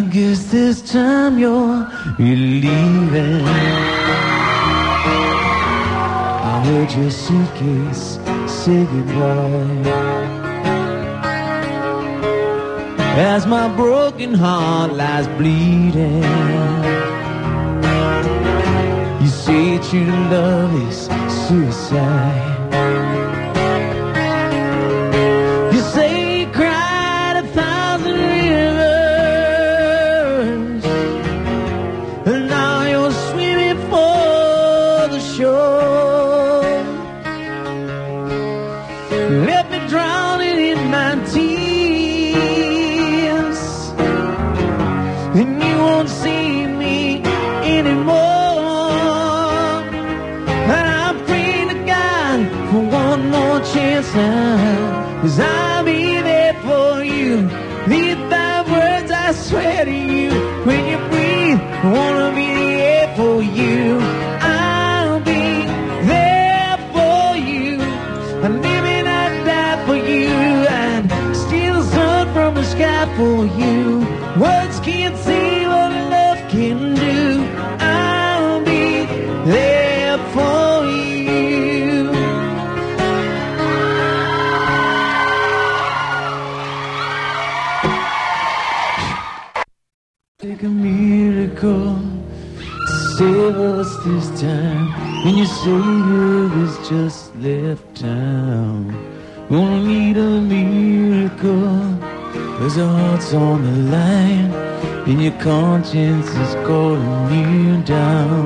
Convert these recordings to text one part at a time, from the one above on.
guess this time you're leaving. I heard your suitcase say goodbye as my broken heart lies bleeding. You say true love is suicide. You say you cried 1,000 rivers, and now you're swimming for the shore. Let me drown it in my tears, and you won't see me anymore. And I'm praying to God for one more chance now, 'cause I'll be there for you. These 5 words I swear to you. When you breathe, I wanna be there for you. I'll be there for you. I live and I die for you, and steal the sun from the sky for you. Words can't say what love can do. I'll be there for you. Take a miracle to save us this time. When your Savior has just left town, gonna need a miracle, 'cause your heart's on the line, and your conscience is calling you down.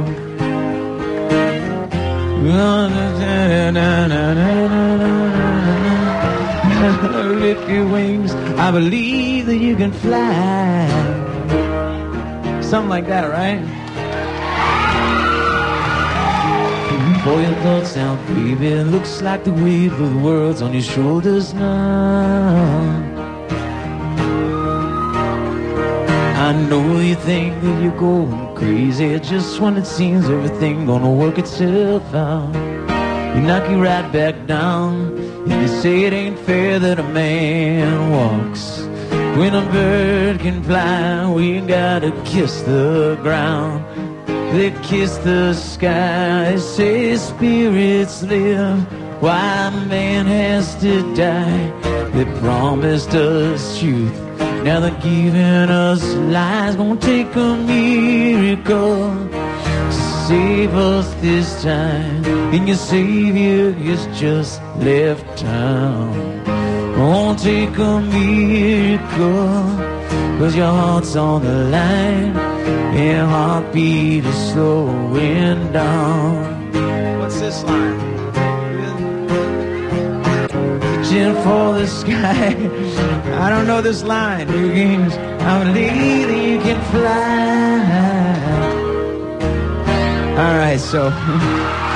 Lift your wings, I believe that you can fly. Something like that, right? Pour your thoughts out, baby. It looks like the weight of the world's on your shoulders now. I know you think that you're going crazy just when it seems everything gonna work itself out. You knock you right back down, and you say it ain't fair that a man walks when a bird can fly. We gotta kiss the ground, they kiss the sky. They say spirits live while man has to die. They promised us truth, now they're giving us lies. Gonna take a miracle to save us this time, and your Savior has just left town. Gonna take a miracle, 'cause your heart's on the line, and heartbeat is slowing down. What's this line? Reaching for the sky. I don't know this line. You can, I believe that you can fly. All right, so